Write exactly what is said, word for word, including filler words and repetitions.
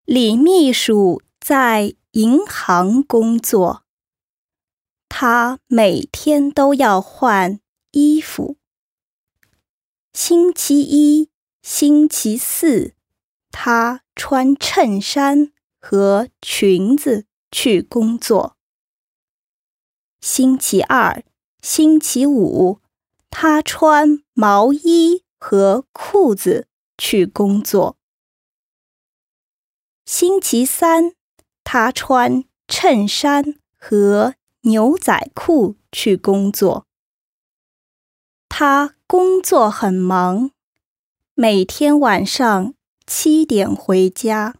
李秘书在银行工作，他每天都要换衣服。星期一、星期四，他穿衬衫和裙子去工作。星期二、星期五，他穿毛衣和裤子去工作。星期三，他穿衬衫和牛仔裤去工作。他工作很忙，每天晚上七点回家。